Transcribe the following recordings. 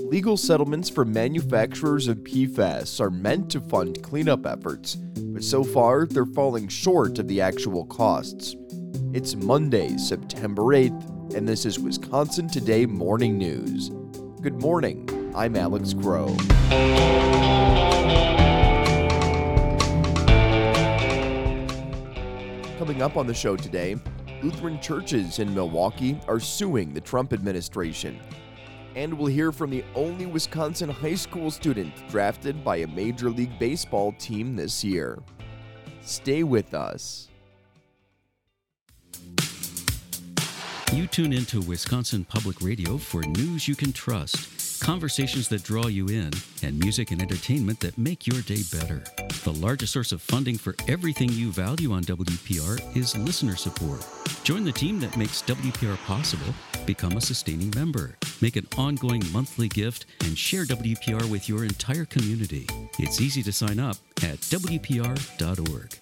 Legal settlements for manufacturers of PFAS are meant to fund cleanup efforts, but so far they're falling short of the actual costs. It's Monday, September 8th, and this is Wisconsin Today Morning News. Good morning, I'm Alex Crow. Coming up on the show today, Lutheran churches in Milwaukee are suing the Trump administration. And we'll hear from the only Wisconsin high school student drafted by a Major League Baseball team this year. Stay with us. You tune into Wisconsin Public Radio for news you can trust, conversations that draw you in, and music and entertainment that make your day better. The largest source of funding for everything you value on WPR is listener support. Join the team that makes WPR possible. Become a sustaining member. Make an ongoing monthly gift and share WPR with your entire community. It's easy to sign up at WPR.org.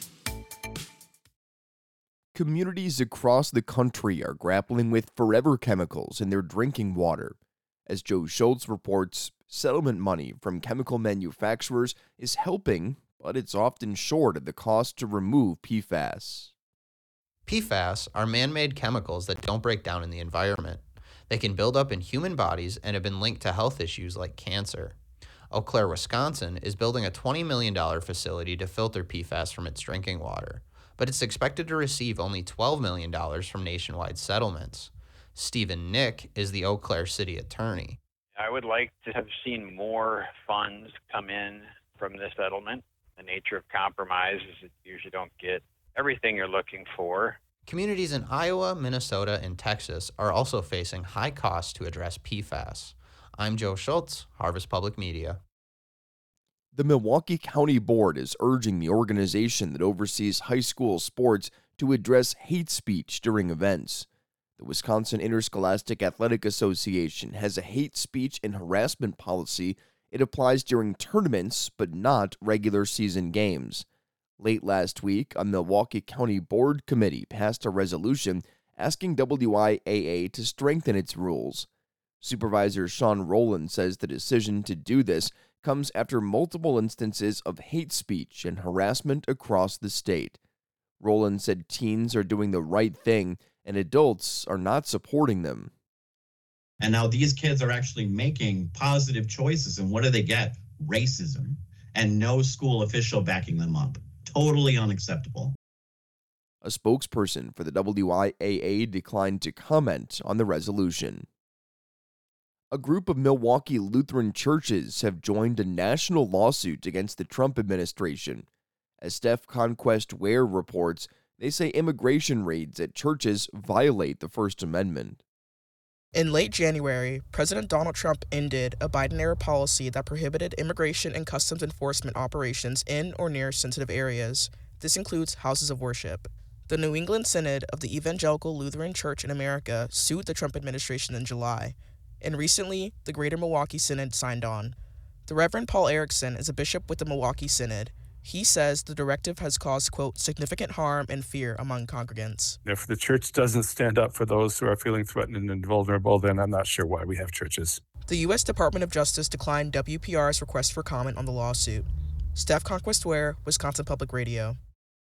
Communities across the country are grappling with forever chemicals in their drinking water. As Joe Schultz reports, settlement money from chemical manufacturers is helping, but it's often short of the cost to remove PFAS. PFAS are man-made chemicals that don't break down in the environment. They can build up in human bodies and have been linked to health issues like cancer. Eau Claire, Wisconsin is building a $20 million facility to filter PFAS from its drinking water, but it's expected to receive only $12 million from nationwide settlements. Stephen Nick is the Eau Claire city attorney. I would like to have seen more funds come in from this settlement. The nature of compromise is that you usually don't get everything you're looking for. Communities in Iowa, Minnesota, and Texas are also facing high costs to address PFAS. I'm Joe Schultz, Harvest Public Media. The Milwaukee County Board is urging the organization that oversees high school sports to address hate speech during events. The Wisconsin Interscholastic Athletic Association has a hate speech and harassment policy. It applies during tournaments, but not regular season games. Late last week, a Milwaukee County Board committee passed a resolution asking WIAA to strengthen its rules. Supervisor Sean Rowland says the decision to do this comes after multiple instances of hate speech and harassment across the state. Rowland said teens are doing the right thing and adults are not supporting them. And now these kids are actually making positive choices, and what do they get? Racism, and no school official backing them up. Totally unacceptable. A spokesperson for the WIAA declined to comment on the resolution. A group of Milwaukee Lutheran churches have joined a national lawsuit against the Trump administration. As Steph Conquest Ware reports, they say immigration raids at churches violate the First Amendment. In late January, President Donald Trump ended a Biden-era policy that prohibited immigration and customs enforcement operations in or near sensitive areas. This includes houses of worship. The New England Synod of the Evangelical Lutheran Church in America sued the Trump administration in July, and recently, the Greater Milwaukee Synod signed on. The Reverend Paul Erickson is a bishop with the Milwaukee Synod. He says the directive has caused, quote, significant harm and fear among congregants. If the church doesn't stand up for those who are feeling threatened and vulnerable, then I'm not sure why we have churches. The U.S. Department of Justice declined WPR's request for comment on the lawsuit. Steph Conquest Ware, Wisconsin Public Radio.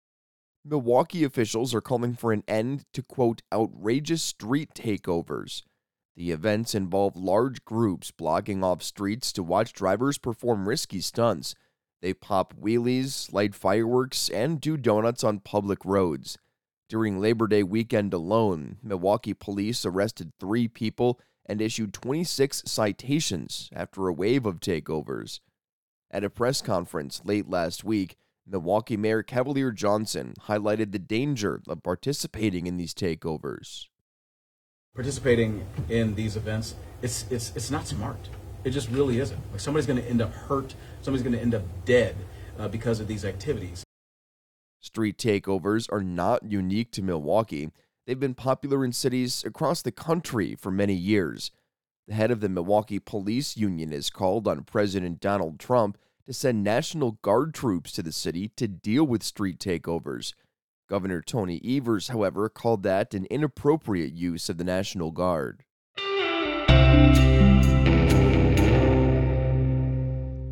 Milwaukee officials are calling for an end to, quote, outrageous street takeovers. The events involve large groups blocking off streets to watch drivers perform risky stunts. They pop wheelies, light fireworks, and do donuts on public roads. During Labor Day weekend alone, Milwaukee police arrested 3 people and issued 26 citations after a wave of takeovers. At a press conference late last week, Milwaukee Mayor Cavalier Johnson highlighted the danger of participating in these takeovers. Participating in these events, it's not smart. It just really isn't. Like, somebody's going to end up hurt. Somebody's going to end up dead because of these activities. Street takeovers are not unique to Milwaukee. They've been popular in cities across the country for many years. The head of the Milwaukee Police Union has called on President Donald Trump to send National Guard troops to the city to deal with street takeovers. Governor Tony Evers, however, called that an inappropriate use of the National Guard.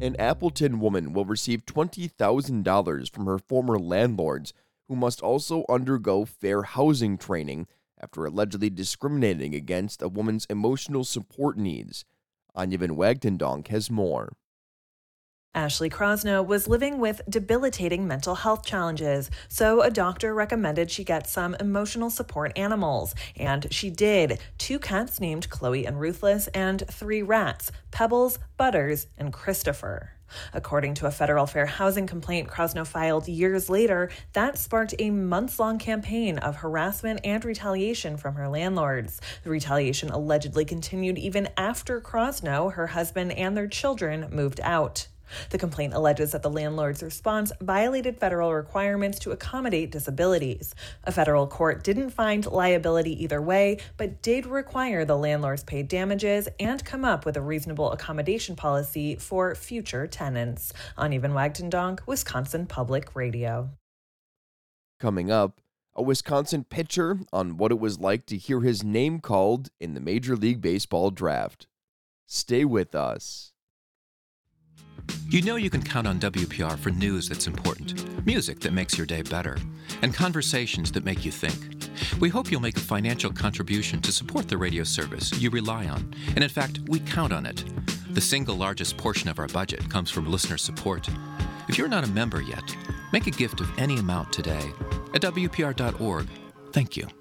An Appleton woman will receive $20,000 from her former landlords, who must also undergo fair housing training after allegedly discriminating against a woman's emotional support needs. Anja Van Wagtendonk has more. Ashley Krosno was living with debilitating mental health challenges, so a doctor recommended she get some emotional support animals, and she did. 2 cats named Chloe and Ruthless, and 3 rats, Pebbles, Butters, and Christopher. According to a federal fair housing complaint Krosno filed years later, that sparked a months-long campaign of harassment and retaliation from her landlords. The retaliation allegedly continued even after Krosno, her husband, and their children moved out. The complaint alleges that the landlord's response violated federal requirements to accommodate disabilities. A federal court didn't find liability either way, but did require the landlords pay damages and come up with a reasonable accommodation policy for future tenants. Anja Van Wagtendonk, Wisconsin Public Radio. Coming up, a Wisconsin pitcher on what it was like to hear his name called in the Major League Baseball draft. Stay with us. You know you can count on WPR for news that's important, music that makes your day better, and conversations that make you think. We hope you'll make a financial contribution to support the radio service you rely on, and in fact, we count on it. The single largest portion of our budget comes from listener support. If you're not a member yet, make a gift of any amount today at WPR.org. Thank you.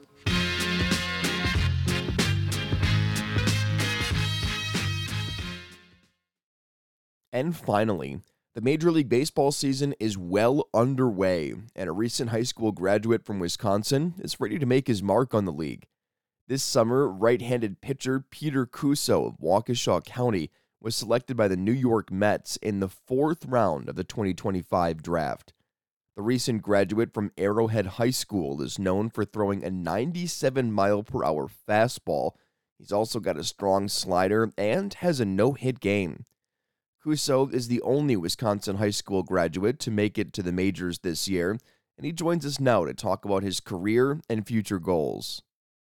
And finally, the Major League Baseball season is well underway, and a recent high school graduate from Wisconsin is ready to make his mark on the league. This summer, right-handed pitcher Peter Kuso of Waukesha County was selected by the New York Mets in the 4th round of the 2025 draft. The recent graduate from Arrowhead High School is known for throwing a 97-mile-per-hour fastball. He's also got a strong slider and has a no-hit game. Kuso is the only Wisconsin high school graduate to make it to the majors this year, and he joins us now to talk about his career and future goals.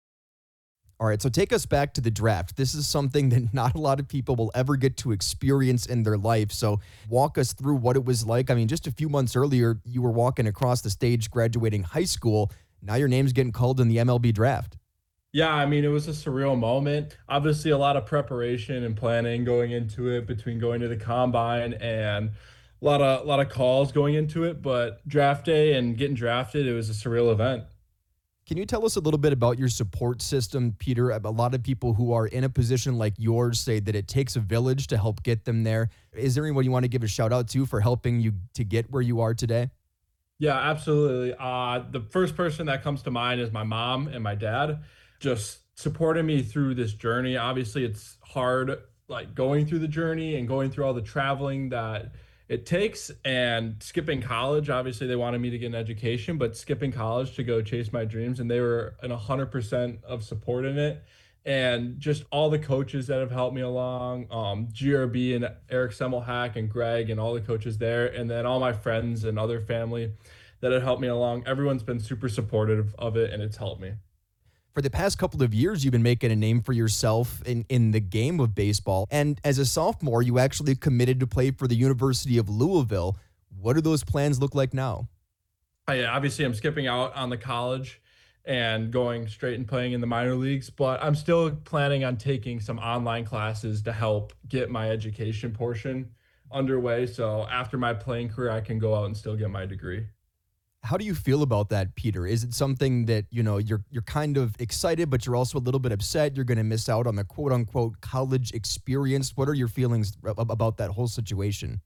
All right, so take us back to the draft. This is something that not a lot of people will ever get to experience in their life, so walk us through what it was like. I mean, just a few months earlier, you were walking across the stage graduating high school. Now your name's getting called in the MLB draft. Yeah, I mean, it was a surreal moment. Obviously, a lot of preparation and planning going into it between going to the combine and a lot of calls going into it. But draft day and getting drafted, it was a surreal event. Can you tell us a little bit about your support system, Peter? A lot of people who are in a position like yours say that it takes a village to help get them there. Is there anyone you want to give a shout out to for helping you to get where you are today? Yeah, absolutely. The first person that comes to mind is my mom and my dad, just supporting me through this journey. Obviously, it's hard, like going through the journey and going through all the traveling that it takes, and skipping college. Obviously, they wanted me to get an education, but skipping college to go chase my dreams, and they were in 100% of support in it. And just all the coaches that have helped me along, GRB and Eric Semmelhack and Greg and all the coaches there, and then all my friends and other family that have helped me along. Everyone's been super supportive of it, and it's helped me. For the past couple of years, you've been making a name for yourself in the game of baseball. And as a sophomore, you actually committed to play for the University of Louisville. What do those plans look like now? Obviously, I'm skipping out on the college and going straight and playing in the minor leagues, but I'm still planning on taking some online classes to help get my education portion underway. So after my playing career, I can go out and still get my degree. How do you feel about that, Peter? Is it something that, you know, you're kind of excited, but you're also a little bit upset you're going to miss out on the quote unquote college experience? What are your feelings about that whole situation?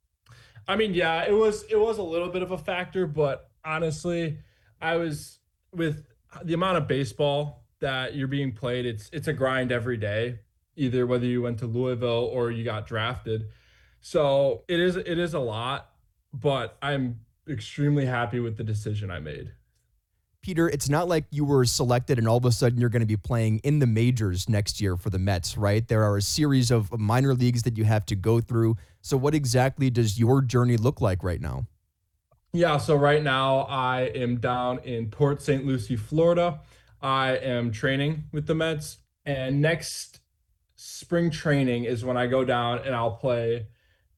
I mean, yeah, it was a little bit of a factor, but honestly, I was with the amount of baseball that you're being played, it's a grind every day, either whether you went to Louisville or you got drafted. So it is a lot, but I'm extremely happy with the decision I made. Peter, it's not like you were selected and all of a sudden you're going to be playing in the majors next year for the Mets, right? There are a series of minor leagues that you have to go through. So what exactly does your journey look like right now? Yeah, so right now I am down in Port St. Lucie, Florida. I am training with the Mets, and next spring training is when I go down and I'll play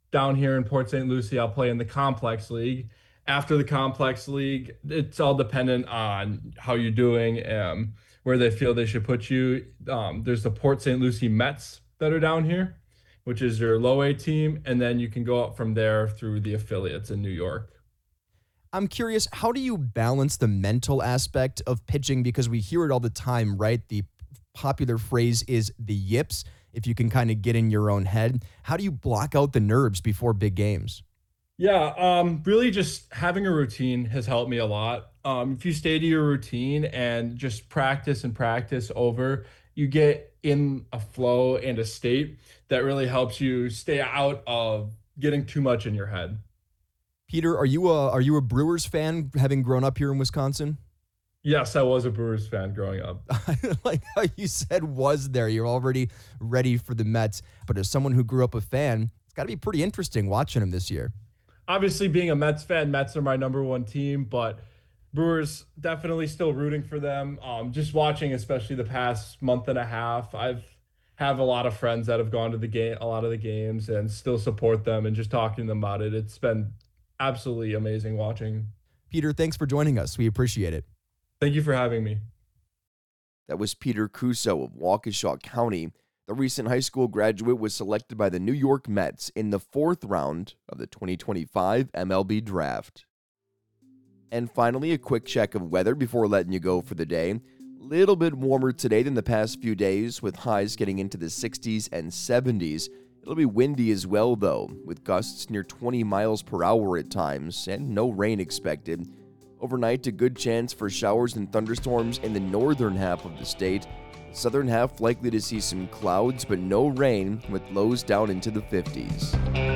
down here in Port St. Lucie, I'll play in the Complex League. After the Complex League, it's all dependent on how you're doing, where they feel they should put you. There's the Port St. Lucie Mets that are down here, which is your low A team, and then you can go up from there through the affiliates in New York. I'm curious, how do you balance the mental aspect of pitching? Because we hear it all the time, right? The popular phrase is the yips, if you can kind of get in your own head. How do you block out the nerves before big games? Yeah, really just having a routine has helped me a lot. If you stay to your routine and just practice and practice over, you get in a flow and a state that really helps you stay out of getting too much in your head. Peter, are you a Brewers fan, having grown up here in Wisconsin? Yes, I was a Brewers fan growing up. I like how you said was there. You're already ready for the Mets. But as someone who grew up a fan, it's got to be pretty interesting watching them this year. Obviously, being a Mets fan, Mets are my number one team, but Brewers definitely still rooting for them. Just watching, especially the past month and a half, have a lot of friends that have gone to a lot of the games and still support them, and just talking to them about it. It's been absolutely amazing watching. Peter, thanks for joining us. We appreciate it. Thank you for having me. That was Peter Cuso of Waukesha County. The recent high school graduate was selected by the New York Mets in the 4th round of the 2025 MLB Draft. And finally, a quick check of weather before letting you go for the day. Little bit warmer today than the past few days, with highs getting into the 60s and 70s. It'll be windy as well, though, with gusts near 20 miles per hour at times, and no rain expected. Overnight, a good chance for showers and thunderstorms in the northern half of the state. Southern half likely to see some clouds, but no rain, with lows down into the 50s.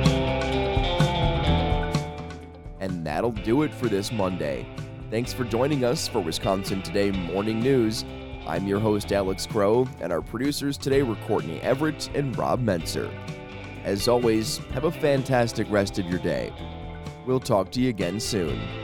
And that'll do it for this Monday. Thanks for joining us for Wisconsin Today Morning News. I'm your host, Alex Crow, and our producers today were Courtney Everett and Rob Menser. As always, have a fantastic rest of your day. We'll talk to you again soon.